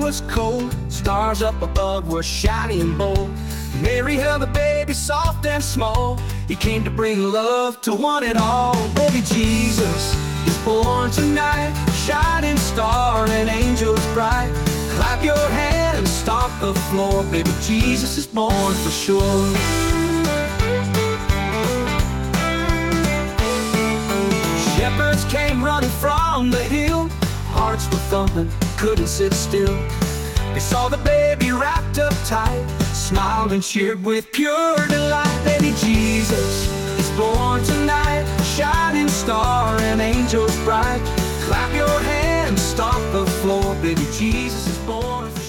was cold, stars up above were shiny and bold. Mary held the baby soft and small. He came to bring love to one and all. Baby Jesus is born tonight, shining star and angels bright. Clap your hands, stomp the floor. Baby Jesus is born for sure. Shepherds came running from the hill, hearts were thumping, couldn't sit still. They saw the baby wrapped up tight, smiled and cheered with pure delight. Baby Jesus is born tonight, shining star and angels bright. Clap your hands, stomp the floor. Baby Jesus is born.